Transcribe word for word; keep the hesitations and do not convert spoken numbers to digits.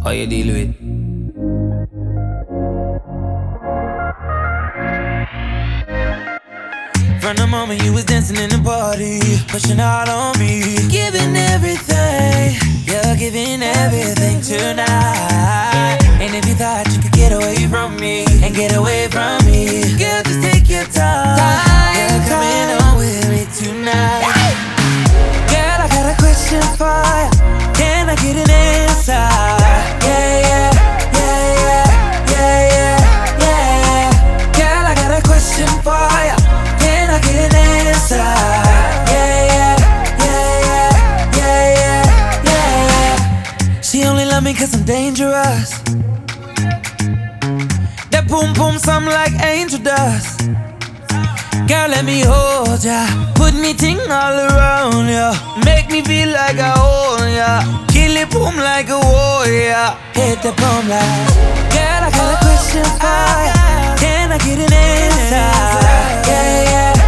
How you deal with? From the moment you was dancing in the party, pushing out on me, giving everything, you're giving everything tonight. And if you thought you could get away from me and get away from me, girl, just take your time. You're coming on with me tonight. Girl, I got a question for you. Can I get an answer? Yeah, yeah, yeah, yeah, yeah, yeah, yeah. Girl, I got a question for you. Can I get an answer? Yeah, yeah, yeah, yeah, yeah, yeah, yeah. She only love me cause I'm dangerous. That boom boom sound like angel dust. Girl, let me hold ya, put me ting all around ya, make me feel like I own ya, kill it boom like a warrior, hit the boom like. Girl, I got a question for ya. Can I get an answer? Yeah, yeah.